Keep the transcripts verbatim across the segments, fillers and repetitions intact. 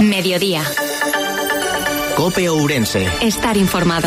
Mediodía. COPE Ourense. Estar informado.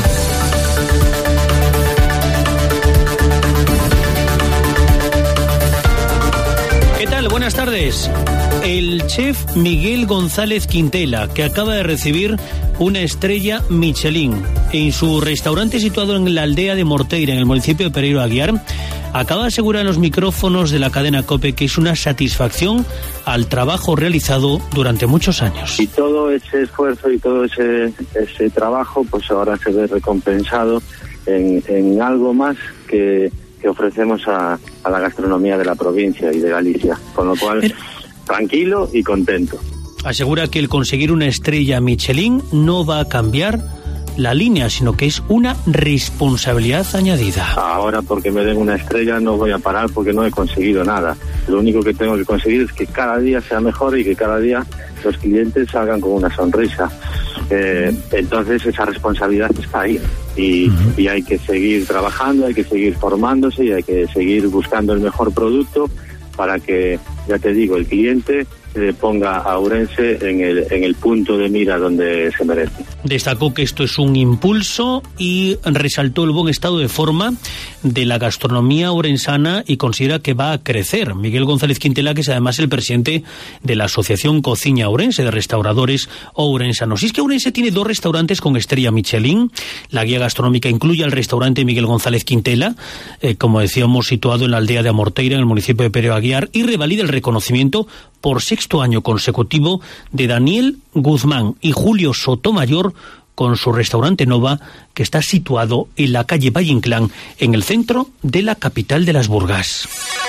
¿Qué tal? Buenas tardes. El chef Miguel González Quintela, que acaba de recibir una estrella Michelin en su restaurante situado en la aldea de Morteira, en el municipio de Pereiro Aguiar, acaba de asegurar en los micrófonos de la cadena COPE que es una satisfacción al trabajo realizado durante muchos años. Y todo ese esfuerzo y todo ese, ese trabajo, pues ahora se ve recompensado en, en algo más que, que ofrecemos a, a la gastronomía de la provincia y de Galicia, con lo cual Pero... tranquilo y contento. Asegura que el conseguir una estrella Michelin no va a cambiar la línea, sino que es una responsabilidad añadida. Ahora, porque me den una estrella, no voy a parar porque no he conseguido nada. Lo único que tengo que conseguir es que cada día sea mejor y que cada día los clientes salgan con una sonrisa. Eh, entonces esa responsabilidad está ahí y, uh-huh. y hay que seguir trabajando, hay que seguir formándose y hay que seguir buscando el mejor producto para que, ya te digo, el cliente eh, ponga a Ourense en el, en el punto de mira donde se merece. Destacó que esto es un impulso y resaltó el buen estado de forma de la gastronomía ourensana y considera que va a crecer. Miguel González Quintela, que es además el presidente de la Asociación Cociña Ourense de Restauradores Ourensanos. Y es que Ourense tiene dos restaurantes con estrella Michelin. La guía gastronómica incluye al restaurante Miguel González Quintela, eh, como decíamos, situado en la aldea de Amorteira, en el municipio de Pereiro Aguiar, y revalida el reconocimiento por sexto año consecutivo de Daniel Guzmán y Julio Sotomayor con su restaurante Nova, que está situado en la calle Valle Inclán, en el centro de la capital de las Burgas.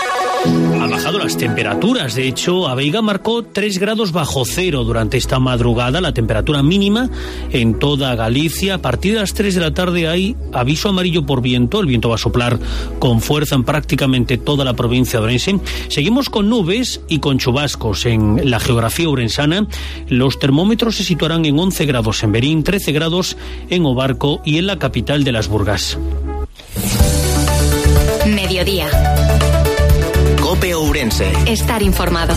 Ha bajado las temperaturas. De hecho, Aveiga marcó tres grados bajo cero durante esta madrugada, la temperatura mínima en toda Galicia. A partir de las tres de la tarde hay aviso amarillo por viento. El viento va a soplar con fuerza en prácticamente toda la provincia de Ourense. Seguimos con nubes y con chubascos en la geografía ourensana. Los termómetros se situarán en once grados en Berín, trece grados en Obarco y en la capital de las Burgas. Mediodía. COPE Ourense. Estar informado.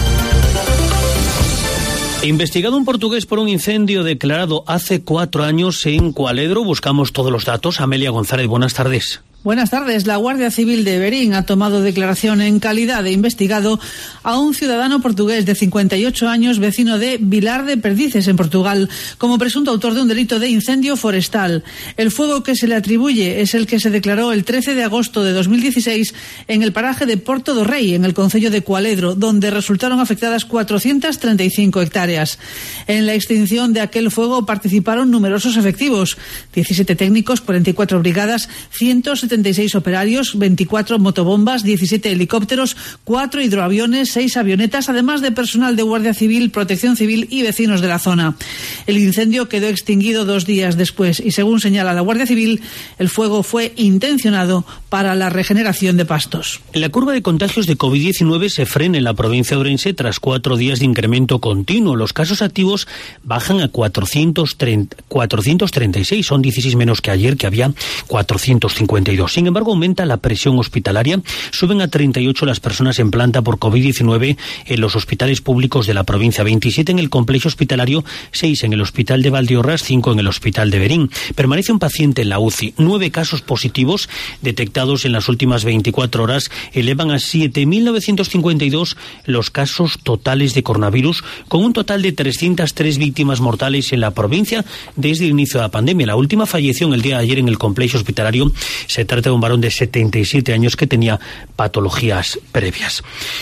Investigado un portugués por un incendio declarado hace cuatro años en Cualedro. Buscamos todos los datos. Amelia González, buenas tardes. Buenas tardes. La Guardia Civil de Berín ha tomado declaración en calidad de investigado a un ciudadano portugués de cincuenta y ocho años, vecino de Vilar de Perdices, en Portugal, como presunto autor de un delito de incendio forestal. El fuego que se le atribuye es el que se declaró el trece de agosto de dos mil dieciséis en el paraje de Porto do Rei, en el concello de Cualedro, donde resultaron afectadas cuatrocientas treinta y cinco hectáreas. En la extinción de aquel fuego participaron numerosos efectivos, diecisiete técnicos, cuarenta y cuatro brigadas, ciento setenta y seis operarios, veinticuatro motobombas, diecisiete helicópteros, cuatro hidroaviones, seis avionetas, además de personal de Guardia Civil, Protección Civil y vecinos de la zona. El incendio quedó extinguido dos días después y, según señala la Guardia Civil, el fuego fue intencionado para la regeneración de pastos. La curva de contagios de COVID diecinueve se frena en la provincia de Ourense tras cuatro días de incremento continuo. Los casos activos bajan a cuatrocientos treinta y seis, son dieciséis menos que ayer, que había cuatrocientos cincuenta y dos. Sin embargo, aumenta la presión hospitalaria. Suben a treinta y ocho las personas en planta por COVID diecinueve en los hospitales públicos de la provincia, veintisiete en el complejo hospitalario, seis en el hospital de Valdeorras, cinco en el hospital de Berín. Permanece un paciente en la U C I. Nueve casos positivos detectados en las últimas veinticuatro horas elevan a siete mil novecientos cincuenta y dos los casos totales de coronavirus, con un total de trescientas tres víctimas mortales en la provincia desde el inicio de la pandemia. La última falleció el día de ayer en el complejo hospitalario. Se trata de un varón de setenta y siete años que tenía patologías previas.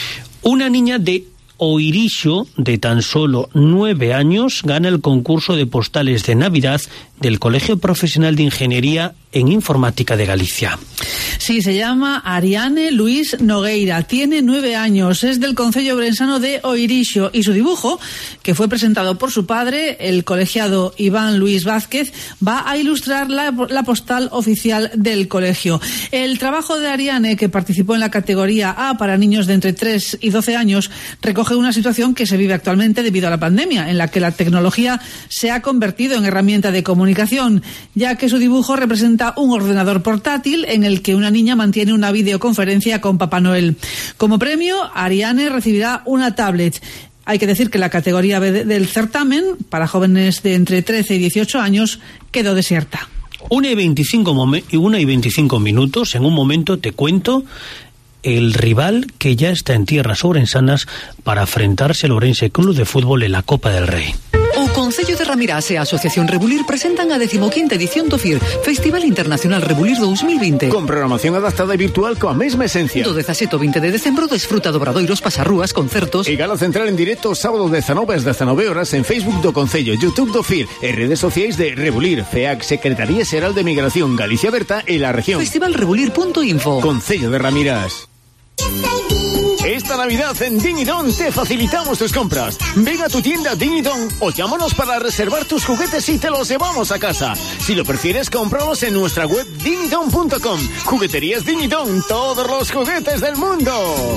Una niña de Oirixo, de tan solo nueve años, gana el concurso de postales de Navidad del Colegio Profesional de Ingeniería en Informática de Galicia. Sí, se llama Ariane Luis Nogueira, tiene nueve años, es del concello ourensano de Oirixo y su dibujo, que fue presentado por su padre, el colegiado Iván Luis Vázquez, va a ilustrar la, la postal oficial del colegio. El trabajo de Ariane, que participó en la categoría A para niños de entre tres y doce años, recoge una situación que se vive actualmente debido a la pandemia, en la que la tecnología se ha convertido en herramienta de comunicación, ya que su dibujo representa un ordenador portátil en el que una niña mantiene una videoconferencia con Papá Noel. Como premio, Ariane recibirá una tablet. Hay que decir que la categoría B del certamen, para jóvenes de entre trece y dieciocho años, quedó desierta. Una y veinticinco, una y veinticinco minutos, en un momento te cuento el rival que ya está en tierras ourensanas para enfrentarse al Ourense Club de Fútbol en la Copa del Rei. O Concello de Ramirás e a Asociación Rebulir presentan a decimoquinta edición do F I R, Festival Internacional Rebulir dos mil veinte. Con programación adaptada e virtual coa mesma esencia. Do dezasete ao vinte de decembro desfruta de obradoiros, pasarrúas, concertos. E gala central en directo sábado dezanove ás dezanove horas en Facebook do Concello, YouTube do F I R e redes sociais de Rebulir, FEAC, Secretaría Xeral de Migración, Galicia Berta e la región. festival rebulir punto info. Concello de Ramirás. Esta Navidad en Dinidon te facilitamos tus compras. Ven a tu tienda Dinidon o llámanos para reservar tus juguetes y te los llevamos a casa. Si lo prefieres, cómpralos en nuestra web dinidon punto com. Jugueterías Dinidon, todos los juguetes del mundo.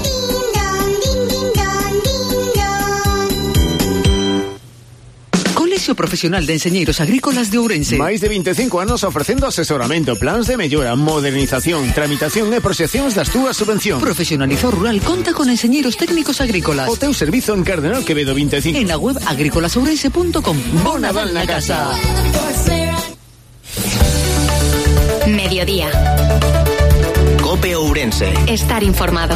Colexio Profesional de Enxeñeiros Agrícolas de Ourense. Máis de veinticinco anos ofrecendo asesoramento, plans de mellora, modernización, tramitación e proxeccións das túas subvencións. Profesionalizou Rural conta con enxeñeiros técnicos agrícolas. O teu servizo en Cardenal Quevedo veinticinco. En la web agrícolasourense punto com. Bon Nadal na casa. Mediodía. Cope Ourense. Estar informado.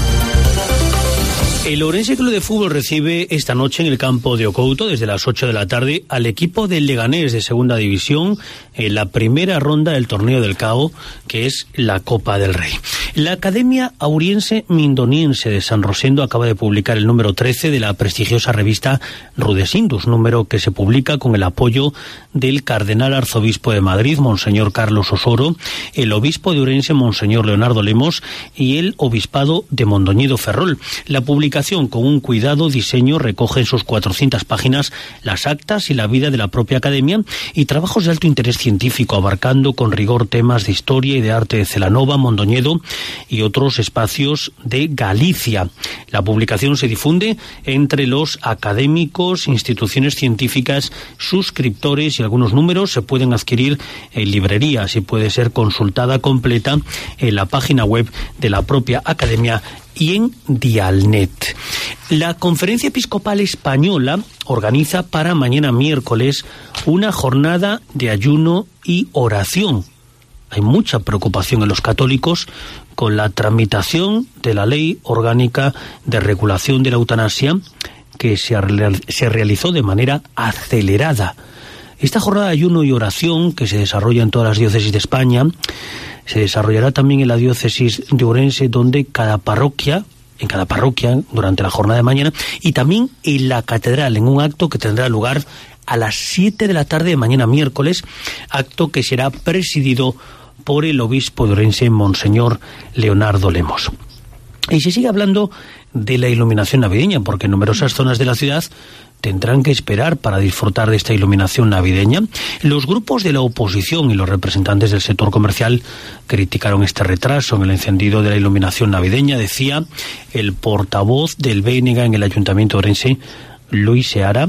El Ourense Club de Fútbol recibe esta noche en el campo de Ocouto, desde las ocho de la tarde, al equipo del Leganés de Segunda División en la primera ronda del Torneo del Cabo, que es la Copa del Rey. La Academia Auriense Mindoniense de San Rosendo acaba de publicar el número trece de la prestigiosa revista Rudesindus, número que se publica con el apoyo del Cardenal Arzobispo de Madrid, Monseñor Carlos Osoro, el Obispo de Ourense, Monseñor Leonardo Lemos, y el Obispado de Mondoñedo Ferrol. La publicación con un cuidado diseño recoge en sus cuatrocientas páginas las actas y la vida de la propia academia y trabajos de alto interés científico, abarcando con rigor temas de historia y de arte de Celanova, Mondoñedo y otros espacios de Galicia. La publicación se difunde entre los académicos, instituciones científicas, suscriptores, y algunos números se pueden adquirir en librerías y puede ser consultada completa en la página web de la propia academia y en Dialnet. La Conferencia Episcopal Española organiza para mañana miércoles una jornada de ayuno y oración. Hay mucha preocupación en los católicos con la tramitación de la Ley Orgánica de Regulación de la Eutanasia, que se, se realizó de manera acelerada. Esta jornada de ayuno y oración, que se desarrolla en todas las diócesis de España, se desarrollará también en la diócesis de Ourense, donde cada parroquia, en cada parroquia, durante la jornada de mañana, y también en la catedral, en un acto que tendrá lugar a las siete de la tarde de mañana miércoles, acto que será presidido por el obispo de Ourense, Monseñor Leonardo Lemos. Y se sigue hablando de la iluminación navideña, porque en numerosas zonas de la ciudad tendrán que esperar para disfrutar de esta iluminación navideña. Los grupos de la oposición y los representantes del sector comercial criticaron este retraso en el encendido de la iluminación navideña. Decía el portavoz del B N G en el Ayuntamiento de Ourense, Luis Seara,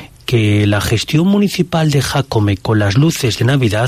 que la gestión municipal de Jácome con las luces de Navidad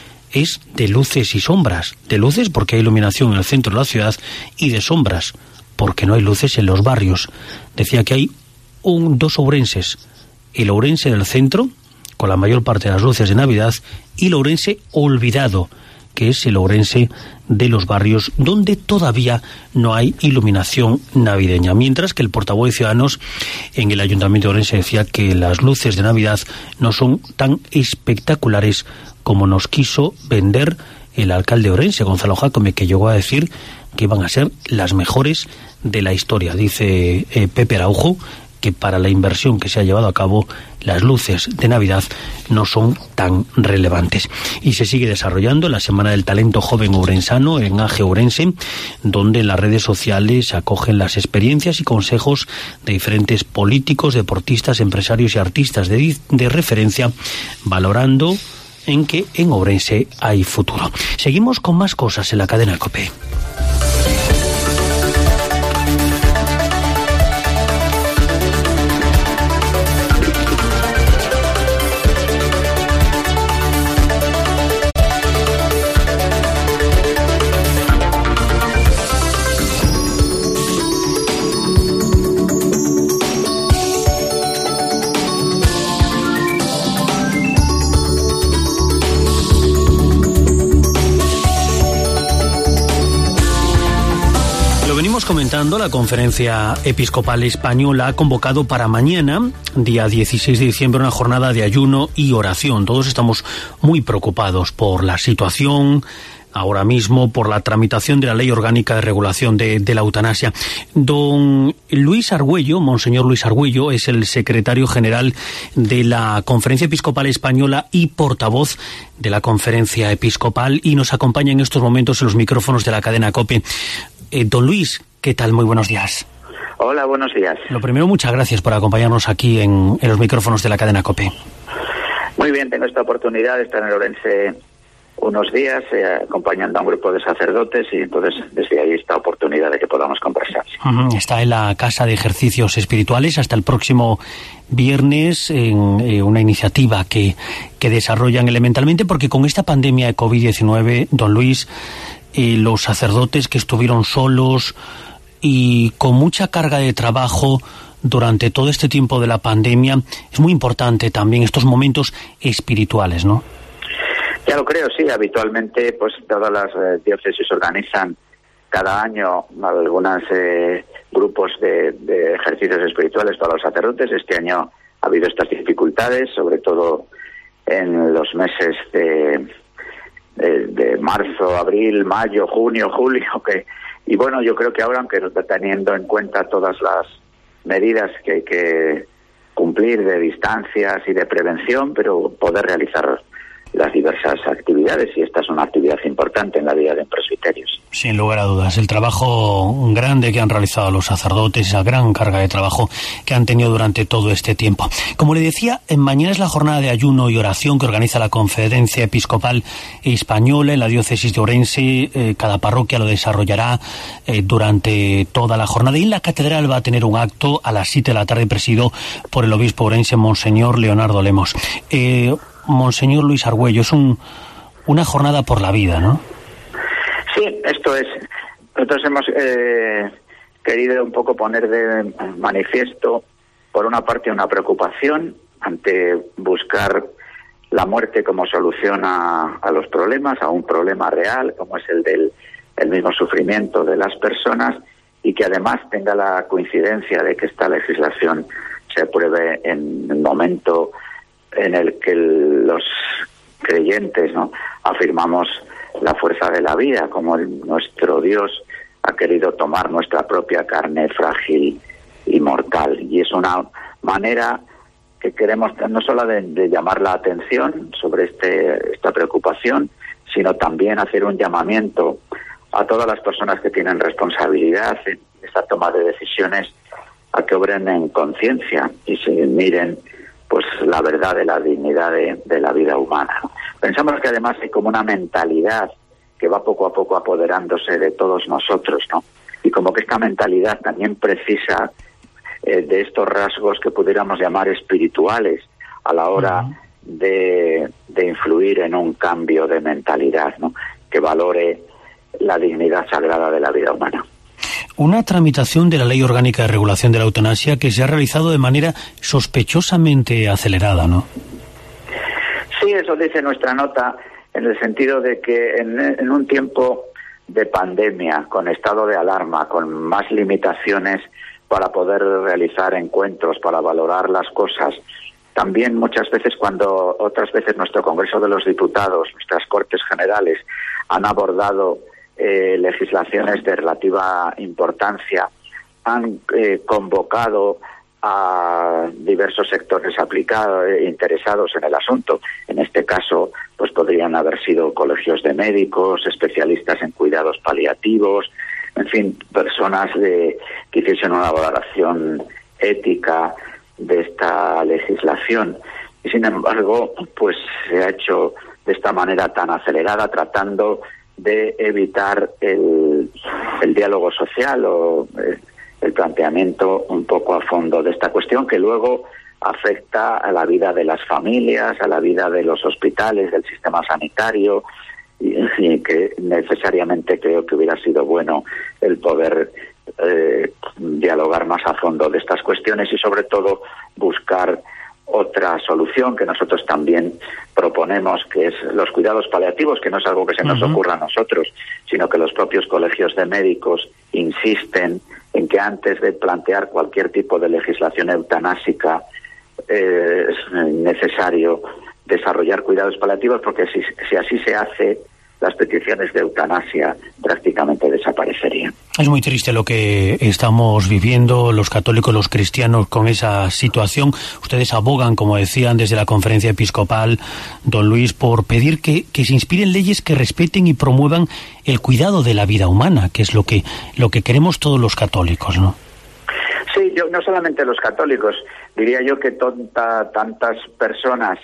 es de luces y sombras. De luces porque hay iluminación en el centro de la ciudad, y de sombras porque no hay luces en los barrios. Decía que hay un, dos ourenses, el ourense del centro, con la mayor parte de las luces de Navidad, y el ourense olvidado, que es el ourense de los barrios, donde todavía no hay iluminación navideña. Mientras que el portavoz de Ciudadanos en el Ayuntamiento de Ourense decía que las luces de Navidad no son tan espectaculares como nos quiso vender el alcalde de Ourense, Gonzalo Jácome, que llegó a decir que iban a ser las mejores de la historia. Dice eh, Pepe Araujo que para la inversión que se ha llevado a cabo, las luces de Navidad no son tan relevantes. Y se sigue desarrollando la Semana del Talento Joven Ourensano en A G E Ourense, donde en las redes sociales se acogen las experiencias y consejos de diferentes políticos, deportistas, empresarios y artistas de, de referencia, valorando en que en Ourense hay futuro. Seguimos con más cosas en la cadena COPE. comentando, la Conferencia Episcopal Española ha convocado para mañana, día dieciséis de diciembre, una jornada de ayuno y oración. Todos estamos muy preocupados por la situación ahora mismo, por la tramitación de la Ley Orgánica de Regulación de, de la Eutanasia. Don Luis Argüello, Monseñor Luis Argüello, es el secretario general de la Conferencia Episcopal Española y portavoz de la Conferencia Episcopal, y nos acompaña en estos momentos en los micrófonos de la cadena COPE. Eh, don Luis, ¿qué tal? Muy buenos días. Hola, buenos días. Lo primero, muchas gracias por acompañarnos aquí en, en los micrófonos de la cadena COPE. Muy bien, tengo esta oportunidad de estar en Orense unos días eh, acompañando a un grupo de sacerdotes, y entonces desde ahí esta oportunidad de que podamos conversar. Uh-huh. Está en la Casa de Ejercicios Espirituales hasta el próximo viernes en eh, una iniciativa que, que desarrollan elementalmente, porque con esta pandemia de COVID diecinueve, don Luis, eh, los sacerdotes que estuvieron solos y con mucha carga de trabajo durante todo este tiempo de la pandemia, es muy importante también estos momentos espirituales, ¿no? Ya lo creo, sí. Habitualmente, pues todas las eh, diócesis organizan cada año algunos eh, grupos de, de ejercicios espirituales para los sacerdotes. Este año ha habido estas dificultades, sobre todo en los meses de, de, de marzo, abril, mayo, junio, julio. Que, y bueno, yo creo que ahora, aunque teniendo en cuenta todas las medidas que hay que cumplir de distancias y de prevención, pero poder realizar las diversas actividades, y esta es una actividad importante en la vida de presbiterios. Sin lugar a dudas, el trabajo grande que han realizado los sacerdotes, esa gran carga de trabajo que han tenido durante todo este tiempo. Como le decía, mañana es la jornada de ayuno y oración que organiza la Conferencia Episcopal Española en la diócesis de Orense. Eh, cada parroquia lo desarrollará eh, durante toda la jornada, y en la catedral va a tener un acto a las siete de la tarde presidido por el obispo orense, Monseñor Leonardo Lemos. Eh, Monseñor Luis Argüello, es un, una jornada por la vida, ¿no? Sí, esto es. Nosotros hemos eh, querido un poco poner de manifiesto, por una parte, una preocupación ante buscar la muerte como solución a, a los problemas, a un problema real, como es el del el mismo sufrimiento de las personas, y que además tenga la coincidencia de que esta legislación se apruebe en el momento en el que los creyentes, ¿no?, afirmamos la fuerza de la vida, como el, nuestro Dios ha querido tomar nuestra propia carne frágil y mortal. Y es una manera que queremos no solo de, de llamar la atención sobre este esta preocupación, sino también hacer un llamamiento a todas las personas que tienen responsabilidad en esta toma de decisiones, a que obren en conciencia y se miren pues la verdad de la dignidad de, de la vida humana. Pensamos que además hay como una mentalidad que va poco a poco apoderándose de todos nosotros, ¿no? Y como que esta mentalidad también precisa eh, de estos rasgos que pudiéramos llamar espirituales a la hora uh-huh. de, de influir en un cambio de mentalidad, ¿no?, que valore la dignidad sagrada de la vida humana. Una tramitación de la Ley Orgánica de Regulación de la Eutanasia que se ha realizado de manera sospechosamente acelerada, ¿no? Sí, eso dice nuestra nota, en el sentido de que en, en un tiempo de pandemia, con estado de alarma, con más limitaciones para poder realizar encuentros, para valorar las cosas, también muchas veces cuando otras veces nuestro Congreso de los Diputados, nuestras Cortes Generales han abordado Eh, legislaciones de relativa importancia, han eh, convocado a diversos sectores aplicados, eh, interesados en el asunto. En este caso, pues podrían haber sido colegios de médicos, especialistas en cuidados paliativos, en fin, personas de, que hiciesen una valoración ética de esta legislación. Y sin embargo, pues se ha hecho de esta manera tan acelerada, tratando de evitar el, el diálogo social o eh, el planteamiento un poco a fondo de esta cuestión, que luego afecta a la vida de las familias, a la vida de los hospitales, del sistema sanitario, y, y que necesariamente creo que hubiera sido bueno el poder eh, dialogar más a fondo de estas cuestiones y sobre todo buscar otra solución que nosotros también proponemos, que es los cuidados paliativos, que no es algo que se nos uh-huh. ocurra a nosotros, sino que los propios colegios de médicos insisten en que antes de plantear cualquier tipo de legislación eutanásica eh, es necesario desarrollar cuidados paliativos, porque si, si así se hace, las peticiones de eutanasia prácticamente desaparecerían. Es muy triste lo que estamos viviendo los católicos, los cristianos, con esa situación. Ustedes abogan, como decían desde la Conferencia Episcopal, don Luis, por pedir que, que se inspiren leyes que respeten y promuevan el cuidado de la vida humana, que es lo que, lo que queremos todos los católicos, ¿no? Sí, yo, no solamente los católicos, diría yo que tonta, tantas personas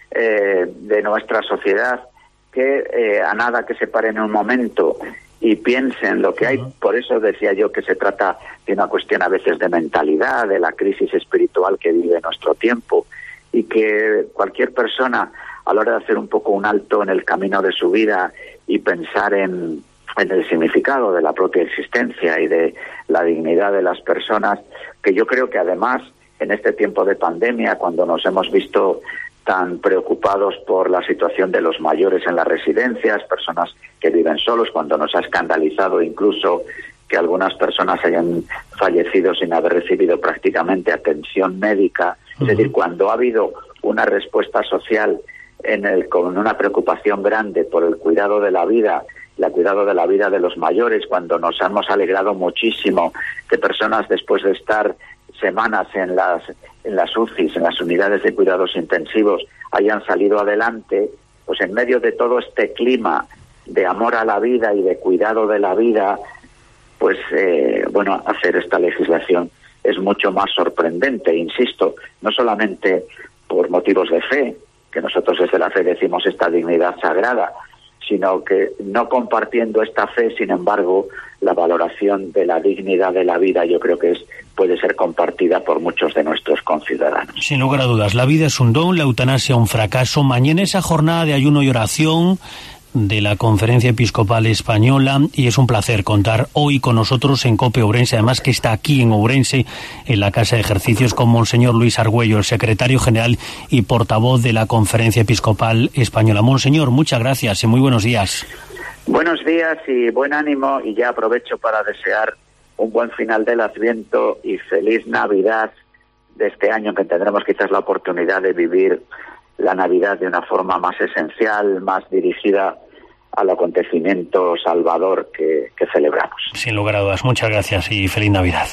eh, de nuestra sociedad que eh, a nada que se paren un momento y piensen lo que hay. Por eso decía yo que se trata de una cuestión a veces de mentalidad, de la crisis espiritual que vive nuestro tiempo, y que cualquier persona, a la hora de hacer un poco un alto en el camino de su vida y pensar en, en el significado de la propia existencia y de la dignidad de las personas, que yo creo que además en este tiempo de pandemia, cuando nos hemos visto tan preocupados por la situación de los mayores en las residencias, personas que viven solos, cuando nos ha escandalizado incluso que algunas personas hayan fallecido sin haber recibido prácticamente atención médica. Uh-huh. Es decir, cuando ha habido una respuesta social en el, con una preocupación grande por el cuidado de la vida, el cuidado de la vida de los mayores, cuando nos hemos alegrado muchísimo que personas, después de estar semanas en las en las U C Is, en las unidades de cuidados intensivos, hayan salido adelante, pues en medio de todo este clima de amor a la vida y de cuidado de la vida, pues eh, bueno, hacer esta legislación es mucho más sorprendente, insisto, no solamente por motivos de fe, que nosotros desde la fe decimos esta dignidad sagrada, sino que no compartiendo esta fe, sin embargo, la valoración de la dignidad de la vida yo creo que es puede ser compartida por muchos de nuestros conciudadanos. Sin lugar a dudas, la vida es un don, la eutanasia un fracaso. Mañana esa jornada de ayuno y oración de la Conferencia Episcopal Española, y es un placer contar hoy con nosotros en COPE Ourense, además que está aquí en Ourense, en la Casa de Ejercicios, con Monseñor Luis Argüello, el secretario general y portavoz de la Conferencia Episcopal Española. Monseñor, muchas gracias y muy buenos días. Buenos días y buen ánimo, y ya aprovecho para desear un buen final del Adviento y feliz Navidad de este año, que tendremos quizás la oportunidad de vivir la Navidad de una forma más esencial, más dirigida al acontecimiento salvador que, que celebramos. Sin lugar a dudas, muchas gracias y feliz Navidad.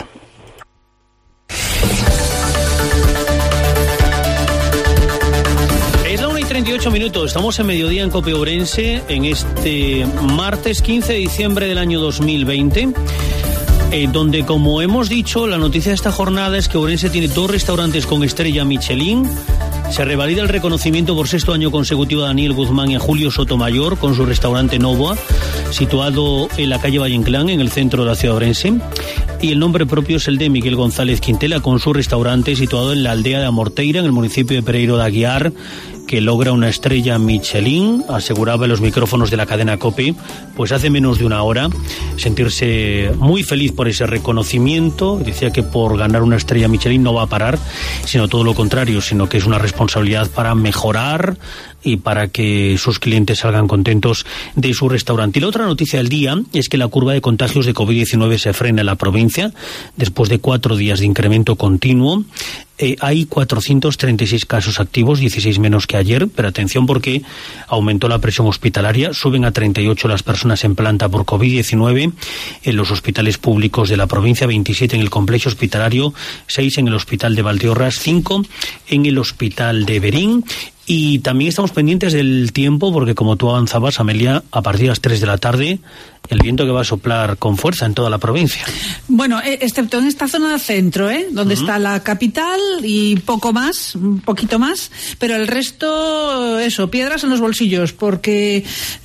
Es la una y treinta y ocho minutos, estamos en mediodía en COPE Ourense, en este martes quince de diciembre del año dos mil veinte. Eh, donde, como hemos dicho, la noticia de esta jornada es que Ourense tiene dos restaurantes con estrella Michelin. Se revalida el reconocimiento por sexto año consecutivo a Daniel Guzmán y a Julio Sotomayor con su restaurante Novoa, situado en la calle Valle Inclán, en el centro de la ciudad de Ourense. Y el nombre propio es el de Miguel González Quintela, con su restaurante situado en la aldea de Amorteira, en el municipio de Pereiro de Aguiar, que logra una estrella Michelin. Aseguraba en los micrófonos de la cadena COPE, pues hace menos de una hora, sentirse muy feliz por ese reconocimiento. Decía que por ganar una estrella Michelin no va a parar, sino todo lo contrario, sino que es una responsabilidad para mejorar y para que sus clientes salgan contentos de su restaurante. Y la otra noticia del día es que la curva de contagios de COVID diecinueve se frena en la provincia después de cuatro días de incremento continuo. Eh, hay cuatrocientos treinta y seis casos activos, dieciséis menos que ayer, pero atención porque aumentó la presión hospitalaria, suben a treinta y ocho las personas en planta por COVID diecinueve en los hospitales públicos de la provincia, veintisiete en el complejo hospitalario, seis en el hospital de Valdeorras, cinco en el hospital de Berín. Y también estamos pendientes del tiempo porque, como tú avanzabas, Amelia, a partir de las tres de la tarde, el viento que va a soplar con fuerza en toda la provincia. Bueno, excepto en esta zona del centro, ¿eh? Donde uh-huh. está la capital y poco más, un poquito más, pero el resto, eso, piedras en los bolsillos, porque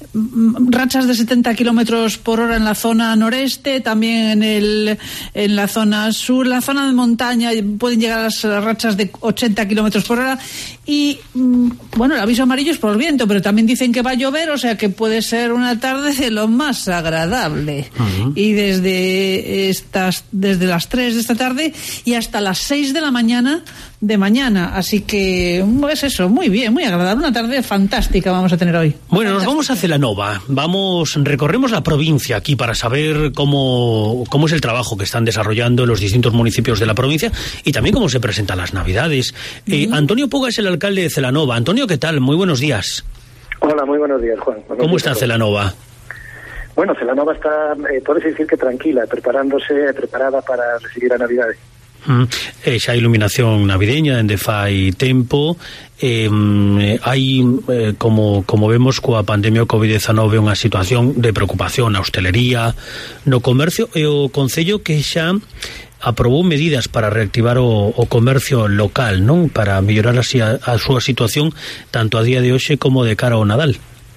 rachas de setenta kilómetros por hora en la zona noreste, también en el en la zona sur, la zona de montaña pueden llegar a las rachas de ochenta kilómetros por hora. Y bueno, el aviso amarillo es por el viento, pero también dicen que va a llover, o sea que puede ser una tarde de lo más agradable. Uh-huh. Y desde estas desde las tres de esta tarde y hasta las seis de la mañana de mañana, así que es eso, muy bien, muy agradable, una tarde fantástica vamos a tener hoy. Bueno, nos vamos a Celanova, vamos, recorremos la provincia aquí para saber cómo, cómo es el trabajo que están desarrollando en los distintos municipios de la provincia y también cómo se presentan las Navidades. Uh-huh. eh, Antonio Puga es el alcalde de Celanova. Antonio, ¿qué tal? Muy buenos días. Hola, muy buenos días, Juan. Buenos ¿Cómo días está Celanova? Bueno, Celanova está, eh, puedes decir que tranquila, preparándose, preparada para recibir a Navidades. Mm, eh, xa iluminación navideña dende fai tempo, eh, hai eh, como, como vemos coa pandemia covid diecinueve unha situación de preocupación na hostelería, no comercio, e o Concello que xa aprobou medidas para reactivar o, o comercio local, non? Para mellorar así a, a súa situación tanto a día de hoxe como de cara ao Nadal.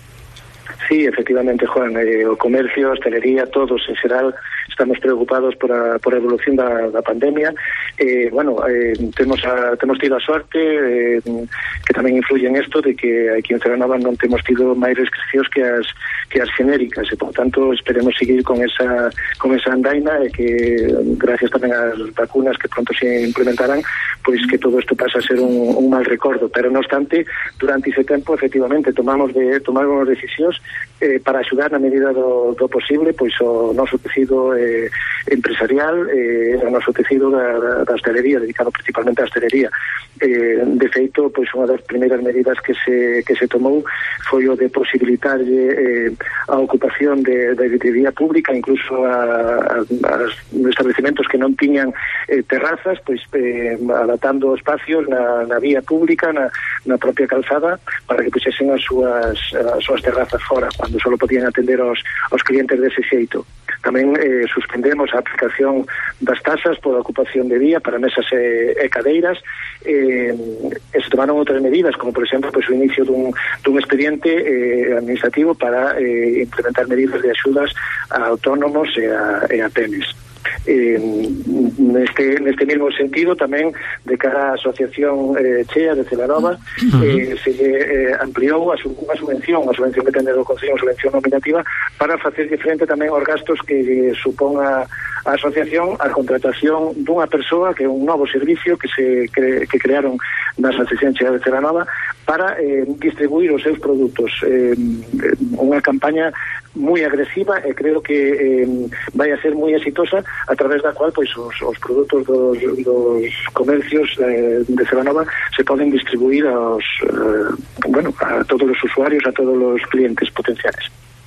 Sí, efectivamente, Juan, eh, o comercio, a hostelería, todos en xeral estamos preocupados por a, por a evolución da, da pandemia. Eh, bueno, eh, temos, a, temos tido a sorte eh, que tamén influye en esto de que aquí en Celanova non temos tido máis restriccións que as que as genéricas e, por tanto, esperemos seguir con esa con esa andaina e que, gracias tamén ás vacunas que pronto se implementarán, pois que todo isto pasa a ser un, un mal recordo. Pero, no obstante, durante ese tempo, efectivamente, tomamos de tomamos decisións eh, para axudar na medida do, do posible pois o noso tecido eh, empresarial, eh, o noso tecido da, da, da hostelería, dedicado principalmente á hostelería. Eh, de feito, pois unha das primeiras medidas que se, que se tomou foi o de posibilitarlle eh, a ocupación de, de, de vía pública, incluso a, a, a establecimentos que non tiñan eh, terrazas, pois eh, adaptando espacios na, na vía pública, na, na propia calzada, para que puxesen as súas, as súas terrazas fora, cando só podían atender aos, aos clientes dese xeito. Tamén eh, suspendemos a aplicación das tasas por ocupación de vía para mesas e, e cadeiras. Eh, e se tomaron outras medidas, como por exemplo pois, o inicio dun, dun expediente eh, administrativo para eh, implementar medidas de axudas a autónomos e a, e a pymes. Eh, neste, neste mesmo sentido tamén de cara á asociación eh, Chea de Celanova, uh-huh. eh, se eh, ampliou a su, unha subvención, a subvención que tende do Concello, unha subvención nominativa para facer diferente tamén os gastos que eh, supón a, a asociación a contratación dunha persoa, que é un novo servicio que se cre, que crearon na asociación Chea de Celanova para eh, distribuir os seus produtos, eh, unha campaña moi agresiva e creo que eh, vai a ser moi exitosa, a través da cual pois os, os produtos dos, dos comercios eh, de Celanova se poden distribuir aos eh, bueno, a todos os usuarios, a todos os clientes potenciales.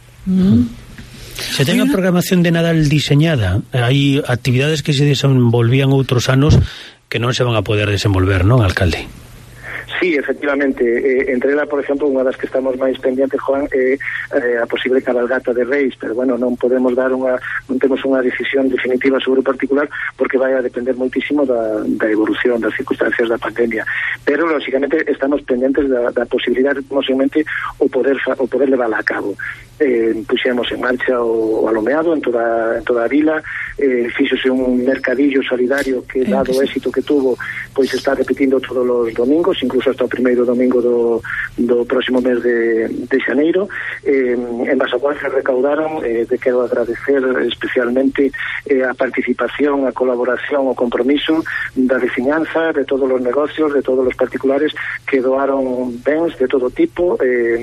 Mm. Se ten a programación de Nadal diseñada, hai actividades que se desenvolvían outros anos que non se van a poder desenvolver, non, alcalde? Sí, efectivamente, eh, entre ela, por exemplo, unha das que estamos máis pendientes, Juan, é eh, a posible cabalgata de Reis, pero bueno, non podemos dar unha, non temos unha decisión definitiva sobre o particular porque vai a depender moitísimo da, da evolución das circunstancias da pandemia, pero lógicamente estamos pendentes da, da posibilidade, posiblemente, o poder o poder levála a cabo. Eh, puxemos en marcha o, o alomeado en toda, en toda a vila, eh, fíxose un mercadillo solidario que, dado o éxito que tuvo, pois está repetindo todos os domingos, incluso hasta o primeiro domingo do, do próximo mes de, de xaneiro. Eh, en base a cual se recaudaron, eh, de quero agradecer especialmente eh, a participación, a colaboración, o compromiso da veciñanza, de todos os negocios, de todos os particulares que doaron bens de todo tipo, eh,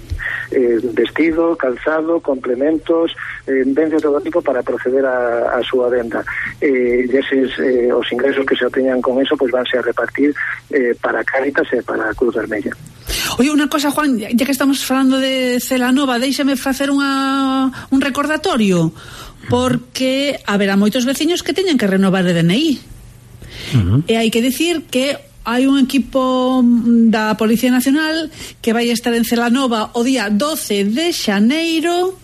Eh, vestido, calzado, complementos, eh, bens de todo tipo para proceder a, a súa venda. Eh, e eses, eh, os ingresos que se obteñan con eso, pois vanse a repartir eh, para Cáritas e para a Cruz Vermella. Oye, unha cosa, Juan, ya que estamos falando de Celanova, déixame facer unha, un recordatorio, porque haberá moitos veciños que teñen que renovar o D N I. Uh-huh. E hai que dicir que hai un equipo da Policía Nacional que vai estar en Celanova o día doce de xaneiro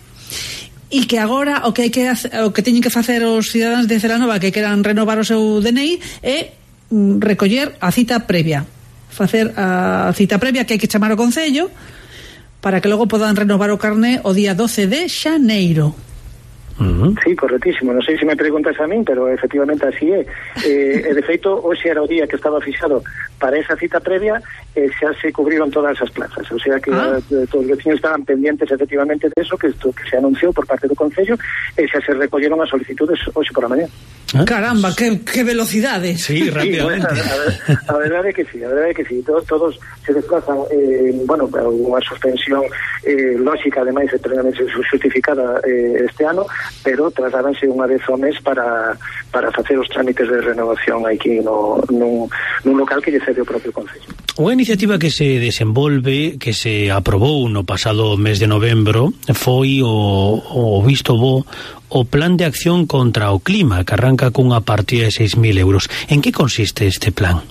e que agora o que hai que o que teñen que facer os cidadáns de Celanova que queran renovar o seu D N I é recoller a cita previa, facer a cita previa que hai que chamar ao Concello para que logo podan renovar o carné o día doce de xaneiro. Uh-huh. Sí, correctísimo, non sei se me preguntas a min, pero efectivamente así é. Eh, de feito, hoxe era o día que estaba fixado para esa cita previa e eh, xa se cubriron todas as plazas, o sea que ah. eh, todos os vecinos estaban pendientes efectivamente de eso, que isto que se anunciou por parte do Concello, e xa se recolleron as solicitudes hoxe por a mañá. ¿Ah? Caramba, que, que velocidade. Sí, rápidamente. Sí, bueno, a, a, a verdade é que sí, a verdade é que sí, todos, todos se desplazan, eh, bueno, unha suspensión eh, lógica, ademais, plenamente justificada eh, este ano, pero trasladanse unha vez ao mes para, para facer os trámites de renovación aquí no, nun, nun local que lle cede o propio Concello. Unha iniciativa que se desenvolve, que se aprobou no pasado mes de novembro, foi o, o visto bo o Plan de Acción contra o Clima, que arranca cunha partida de seis mil euros. En que consiste este plan?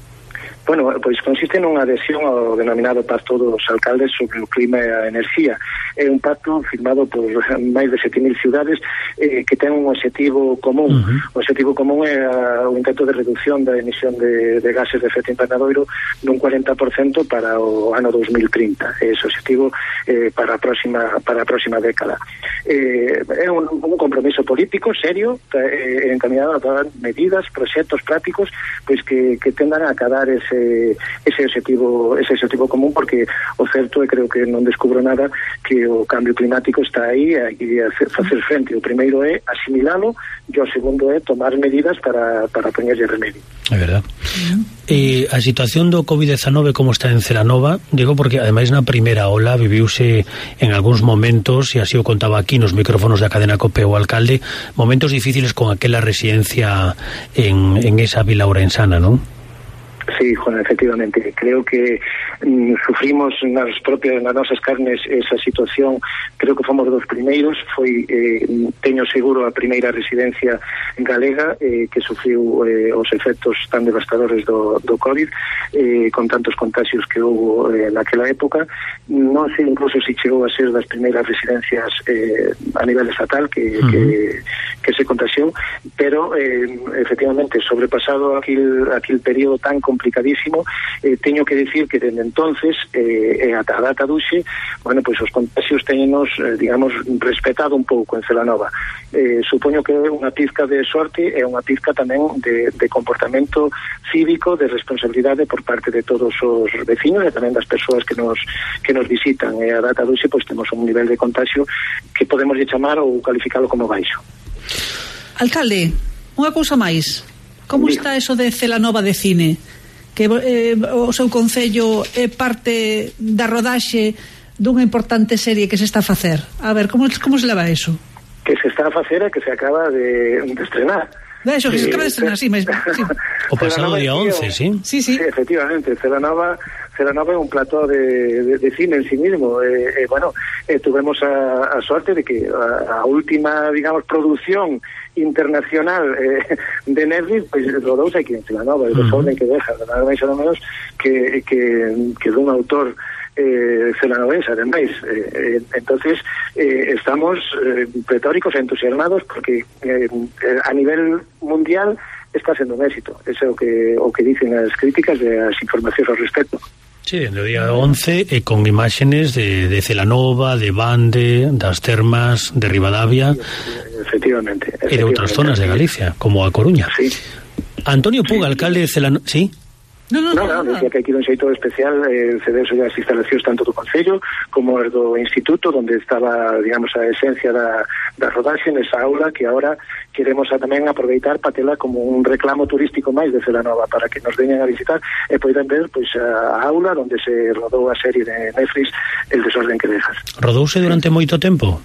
Bueno, pois consiste nunha adhesión ao denominado Pacto dos Alcaldes sobre o Clima e a Enerxía. É un pacto firmado por máis de sete mil ciudades eh, que ten un objetivo común. Uh-huh. O objetivo común é a, o intento de reducción da emisión de, de gases de efecto invernadoiro nun cuarenta por cento para o ano dos mil trinta. É ese objetivo eh, para a próxima para a próxima década. Eh, é un, un compromiso político serio eh, encaminado a dar medidas, proxectos prácticos pois que, que tendan a acadar ese ese objetivo ese objetivo común, porque o certo é, creo que non descubro nada, que o cambio climático está aí e hai que facer frente. O primeiro é asimilalo e o segundo é tomar medidas para, para poñerlle remedio. É verdad. Uh-huh. Eh, a situación do covid diecinueve como está en Celanova, digo porque ademais na primeira ola viviuse en algúns momentos, e así o contaba aquí nos micrófonos da cadena COPE o alcalde, momentos difíciles con aquela residencia en, en esa vila ourensana, non? Sí, Juan, efectivamente. Creo que mm, sufrimos nas propias, nas nosas carnes esa situación. Creo que fomos dos primeiros. Foi, eh, teño seguro, a primeira residencia galega eh, que sufriu eh, os efectos tan devastadores do, do COVID, eh, con tantos contagios que houve eh, naquela época. Non sei incluso se chegou a ser das primeiras residencias eh, a nivel estatal que, uh-huh. que, que se contagiou, pero eh, efectivamente, sobrepasado aquel, aquel período tan complicado, complicadísimo, eh, teño que decir que desde entonces eh, ata a data duxe, bueno, pois os contagios teñenos, eh, digamos, respetado un pouco en Celanova. Eh, supoño que é unha pizca de sorte e unha pizca tamén de, de comportamento cívico, de responsabilidade por parte de todos os veciños e tamén das persoas que nos que nos visitan. E a data duxe, pois temos un nivel de contagio que podemos chamar ou calificalo como baixo. Alcalde, unha cousa máis. Como está eso de Celanova de cine? Que eh, o seu concello é parte da rodaxe dunha importante serie que se está a facer. A ver, como, como se leva eso? Que se está a facer é que se acaba de, de estrenar. De eso, que eh, se acaba de estrenar, sí, mesmo. Sí. O pasado día once, sí. Sí, sí. Sí, efectivamente. Celanova, Celanova é un plató de, de, de cine en sí mismo. Eh, eh, bueno, eh, tuvemos a, a sorte de que a, a última, digamos, producción internacional eh, de Netflix, pois pues, rodouse aquí en Celanova, el desorden uh-huh. que deja, nada máis ou menos que, que, que dun autor eh, celanovense, ademais. Eh, eh, entonces, eh, estamos eh, pretóricos e entusiasmados porque eh, a nivel mundial está sendo un éxito. Ese é o que, o que dicen as críticas e as informacións ao respecto. Sí, en el día once, e con imágenes de, de Celanova, de Bande, das Termas, de Ribadavia, efectivamente, efectivamente, e de outras zonas de Galicia, como a Coruña. Sí. Antonio Puga, sí. Alcalde de Celanova... ¿Sí? No, no, no, no, no, decía que aquí un xeito especial eh, cederse as instalacións tanto do Concello como as do Instituto, onde estaba, digamos, a esencia da, da rodaxe nesa aula que ahora queremos a tamén aproveitar para tela como un reclamo turístico máis de Celanova, para que nos veñan a visitar e poidan ver pois a aula onde se rodou a serie de Netflix El desorden que dejas. Rodouse durante moito tempo?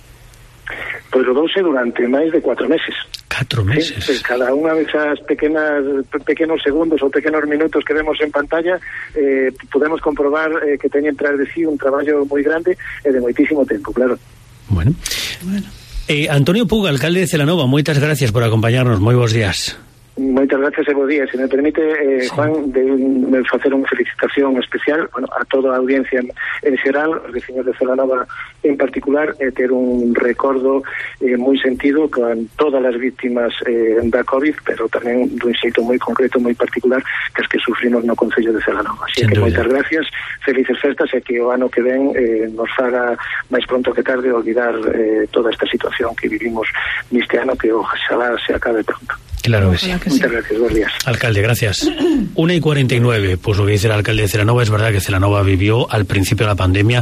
Pois rodouse durante máis de cuatro meses. Catro meses. Sí, cada unha desas pequenas pequenos segundos ou pequenos minutos que vemos en pantalla eh, podemos comprobar eh, que teñen tras de sí un traballo moi grande e de moitísimo tempo, claro. Bueno, bueno. Eh, Antonio Puga, alcalde de Celanova, moitas gracias por acompañarnos, moi bons días. Moitas gracias e bo día. Se me permite, eh, sí. Juan, de, de facer unha felicitación especial, bueno, a toda a audiencia en, en xeral, os veciños de Celanova en particular, e eh, ter un recordo eh, moi sentido con todas as víctimas eh, da COVID, pero tamén dun xeito moi concreto, moi particular, que as que sufrimos no Concello de Celanova. Así Sin que moitas gracias, felices festas, e que o ano que ven eh, nos faga máis pronto que tarde olvidar eh, toda esta situación que vivimos neste ano, que ojalá se acabe pronto. Claro que sí. Que Muchas sí. gracias, buenos días. Alcalde, gracias. una y cuarenta y nueve, pues lo que dice el alcalde de Celanova, es verdad que Celanova vivió al principio de la pandemia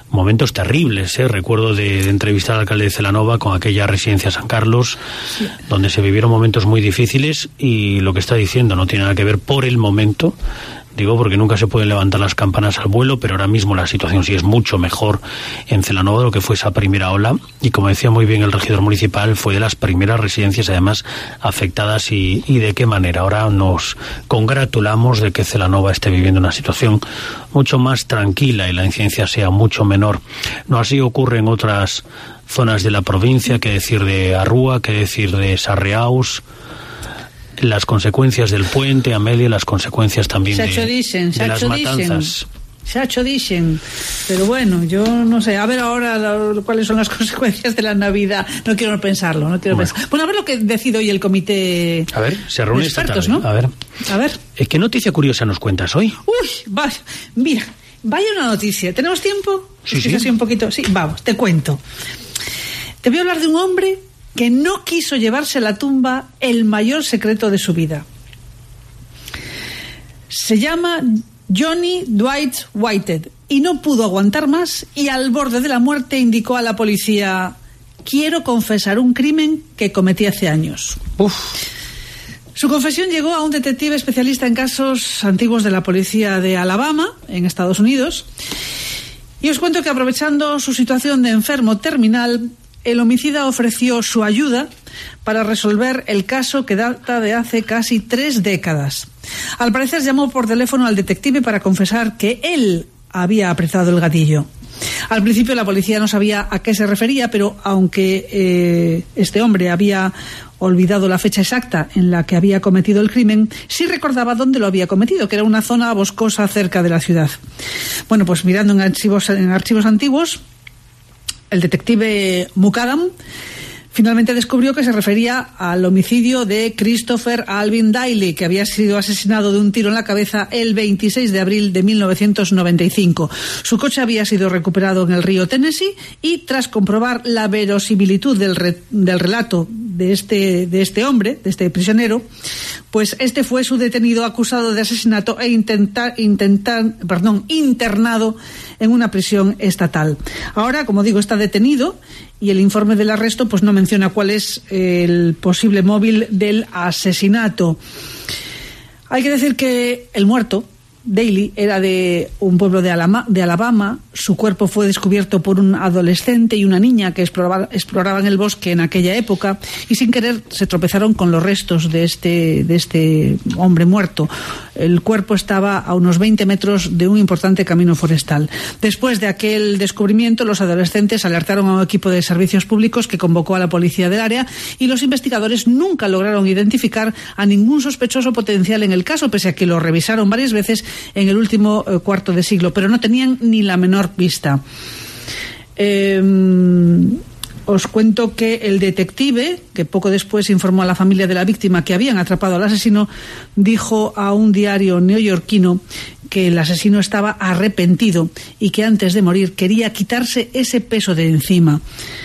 momentos terribles, ¿eh? Recuerdo de, de entrevistar al alcalde de Celanova con aquella residencia San Carlos, sí, donde se vivieron momentos muy difíciles, y lo que está diciendo no tiene nada que ver por el momento, digo porque nunca se pueden levantar las campanas al vuelo, pero ahora mismo la situación sí es mucho mejor en Celanova de lo que fue esa primera ola, y como decía muy bien el regidor municipal, fue de las primeras residencias además afectadas, y, y de qué manera. Ahora nos congratulamos de que Celanova esté viviendo una situación mucho más tranquila y la incidencia sea mucho menor. No así ocurre en otras zonas de la provincia, qué decir de Arrúa, qué decir de Sarriaus, las consecuencias del puente, Amelia, las consecuencias también de, dicen, de las matanzas. Sacho dicen, pero bueno, yo no sé, a ver ahora lo, cuáles son las consecuencias de la Navidad. No quiero pensarlo, no quiero bueno. pensar. Bueno, a ver lo que decide hoy el comité. A ver, se reúne esta tarde, ¿no? A ver. A ver. ¿Qué noticia curiosa nos cuentas hoy? Uy, vaya, mira, vaya una noticia. ¿Tenemos tiempo? Sí, sí. Así un poquito. Sí, vamos, te cuento. Te voy a hablar de un hombre que no quiso llevarse a la tumba el mayor secreto de su vida. Se llama Johnny Dwight Whitehead y no pudo aguantar más, y al borde de la muerte indicó a la policía: quiero confesar un crimen que cometí hace años. Uf. Su confesión llegó a un detective especialista en casos antiguos de la policía de Alabama, en Estados Unidos, y os cuento que, aprovechando su situación de enfermo terminal, el homicida ofreció su ayuda para resolver el caso que data de hace casi tres décadas. Al parecer llamó por teléfono al detective para confesar que él había apretado el gatillo. Al principio la policía no sabía a qué se refería, pero aunque eh, este hombre había olvidado la fecha exacta en la que había cometido el crimen, sí recordaba dónde lo había cometido, que era una zona boscosa cerca de la ciudad. Bueno, pues mirando en archivos, en archivos antiguos, el detective Mukadam finalmente descubrió que se refería al homicidio de Christopher Alvin Daly, que había sido asesinado de un tiro en la cabeza el veintiséis de abril de mil novecientos noventa y cinco. Su coche había sido recuperado en el río Tennessee, y tras comprobar la verosimilitud del, re, del relato de este, de este hombre, de este prisionero, pues este fue su detenido, acusado de asesinato e intentar, intentar, perdón, internado en una prisión estatal. Ahora, como digo, está detenido, y el informe del arresto pues no menciona cuál es el posible móvil del asesinato. Hay que decir que el muerto, Daly, era de un pueblo de Alabama, de Alabama. Su cuerpo fue descubierto por un adolescente y una niña que exploraba, exploraban el bosque en aquella época, y sin querer se tropezaron con los restos de este, de este hombre muerto. El cuerpo estaba a unos veinte metros de un importante camino forestal. Después de aquel descubrimiento, los adolescentes alertaron a un equipo de servicios públicos que convocó a la policía del área, y los investigadores nunca lograron identificar a ningún sospechoso potencial en el caso, pese a que lo revisaron varias veces en el último eh, cuarto de siglo, pero no tenían ni la menor pista. Eh, os cuento que el detective, que poco después informó a la familia de la víctima que habían atrapado al asesino, dijo a un diario neoyorquino que el asesino estaba arrepentido y que antes de morir quería quitarse ese peso de encima.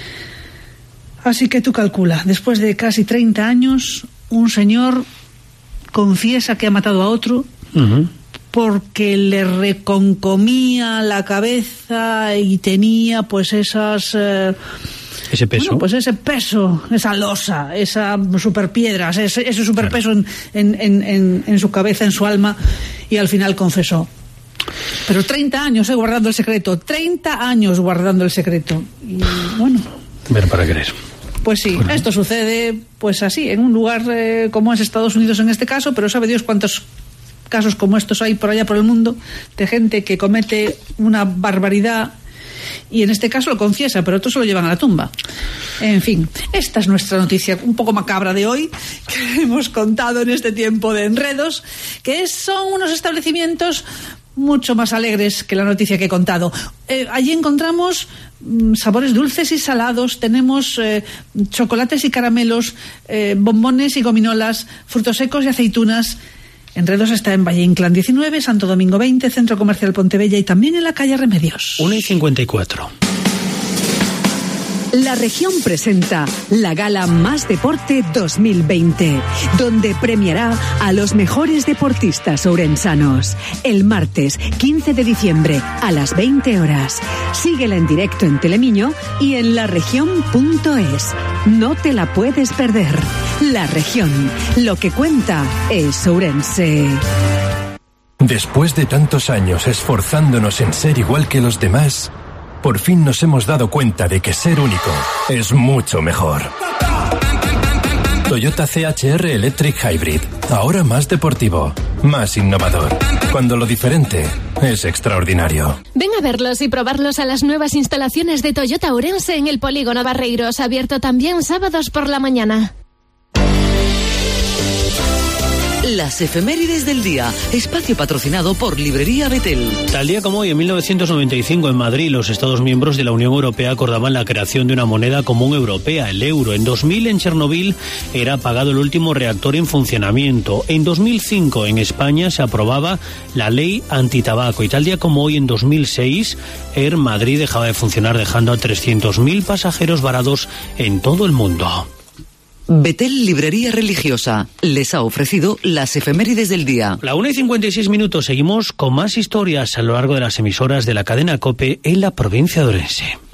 Así que tú calcula, después de casi treinta años, un señor confiesa que ha matado a otro, uh-huh, porque le reconcomía la cabeza y tenía pues esas... Eh, ese peso. Bueno, pues ese peso, esa losa, esa superpiedra, ese, ese superpeso claro. en, en, en, en su cabeza, en su alma, y al final confesó. Pero treinta años eh, guardando el secreto, treinta años guardando el secreto. Y bueno... Ver para creer. Pues sí, bueno. Esto sucede pues así, en un lugar eh, como es Estados Unidos en este caso, pero sabe Dios cuántos casos como estos hay por allá por el mundo, de gente que comete una barbaridad y en este caso lo confiesa, pero otros se lo llevan a la tumba. En fin, esta es nuestra noticia un poco macabra de hoy, que hemos contado en este tiempo de enredos, que son unos establecimientos mucho más alegres que la noticia que he contado. Eh, allí encontramos mm, sabores dulces y salados, tenemos eh, chocolates y caramelos, eh, bombones y gominolas, frutos secos y aceitunas. Enredos está en Valle Inclán diecinueve, Santo Domingo veinte, Centro Comercial Pontebella, y también en la calle Remedios. una y cincuenta y cuatro. La Región presenta la Gala Más Deporte dos mil veinte, donde premiará a los mejores deportistas ourensanos. El martes quince de diciembre a las veinte horas. Síguela en directo en Telemiño y en laregión punto es. No te la puedes perder. La Región, lo que cuenta es Ourense. Después de tantos años esforzándonos en ser igual que los demás, por fin nos hemos dado cuenta de que ser único es mucho mejor. Toyota C H R Electric Hybrid, ahora más deportivo, más innovador. Cuando lo diferente es extraordinario. Ven a verlos y probarlos a las nuevas instalaciones de Toyota Ourense en el Polígono Barreiros, abierto también sábados por la mañana. Las efemérides del día, espacio patrocinado por Librería Betel. Tal día como hoy, en mil novecientos noventa y cinco, en Madrid, los Estados miembros de la Unión Europea acordaban la creación de una moneda común europea, el euro. En dos mil, en Chernobyl, era apagado el último reactor en funcionamiento. En dos mil cinco, en España, se aprobaba la ley antitabaco. Y tal día como hoy, en dos mil seis, Air Madrid dejaba de funcionar, dejando a trescientos mil pasajeros varados en todo el mundo. Betel Librería Religiosa les ha ofrecido las efemérides del día. La una y cincuenta y seis minutos, seguimos con más historias a lo largo de las emisoras de la cadena COPE en la provincia de Ourense.